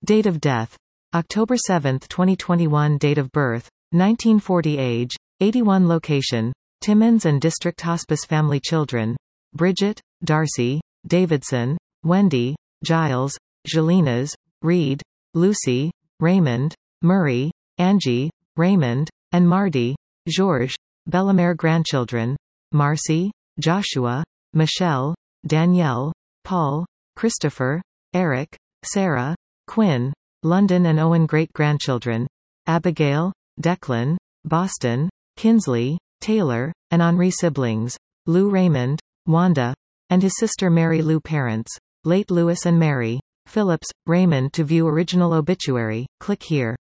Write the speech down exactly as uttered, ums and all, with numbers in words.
Date of death: October seventh twenty twenty-one. Date of birth: nineteen forty. Age: eighty-one. Location: Timmins and District Hospice. Family: children: Bridget, Darcy, Davidson, Wendy, Giles, Jelinas, Reed, Lucy, Raymond, Murray, Angie, Raymond, and Marty, Georges, Bellemare. Grandchildren: Marcy, Joshua, Michelle, Danielle, Paul, Christopher, Eric, Sarah, Quinn, London and Owen. Great-grandchildren: Abigail, Declan, Boston, Kinsley, Taylor, and Henri. Siblings: Lou Raymond, Wanda, and his sister Mary Lou. Parents: late Louis and Mary. Phillips, Raymond. To view original obituary, click here.